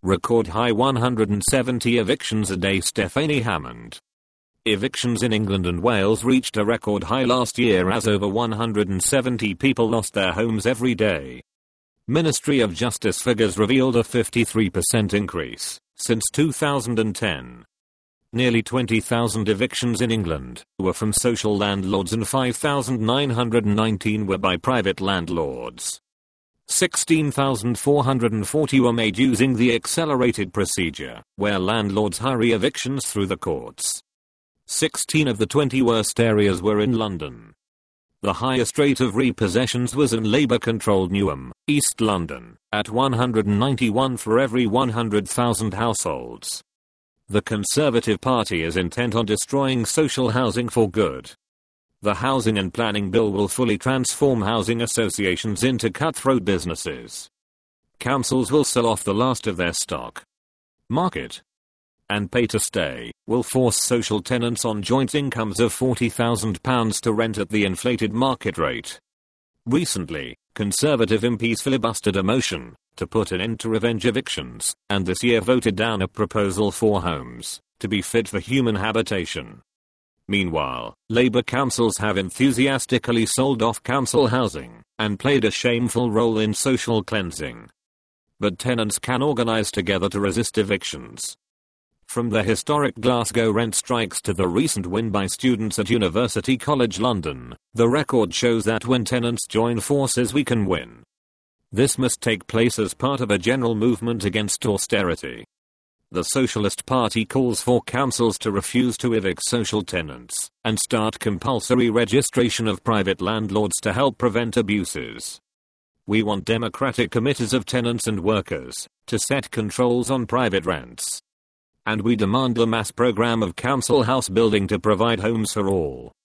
Record high 170 evictions a day. Stephanie Hammond. Evictions in England and Wales reached a record high last year as over 170 people lost their homes every day. Ministry of Justice figures revealed a 53% increase since 2010. Nearly 20,000 evictions in England were from social landlords and 5,919 were by private landlords. 16,440 were made using the accelerated procedure, where landlords hurry evictions through the courts. 16 of the 20 worst areas were in London. The highest rate of repossessions was in Labour-controlled Newham, East London, at 191 for every 100,000 households. The Conservative Party is intent on destroying social housing for good. The Housing and Planning Bill will fully transform housing associations into cutthroat businesses. Councils will sell off the last of their stock market and pay to stay will force social tenants on joint incomes of £40,000 to rent at the inflated market rate. Recently, Conservative MPs filibustered a motion to put an end to revenge evictions, and this year voted down a proposal for homes to be fit for human habitation. Meanwhile, Labour councils have enthusiastically sold off council housing and played a shameful role in social cleansing. But tenants can organise together to resist evictions. From the historic Glasgow rent strikes to the recent win by students at University College London, the record shows that when tenants join forces we can win. This must take place as part of a general movement against austerity. The Socialist Party calls for councils to refuse to evict social tenants and start compulsory registration of private landlords to help prevent abuses. We want democratic committees of tenants and workers to set controls on private rents. And we demand the mass program of council house building to provide homes for all.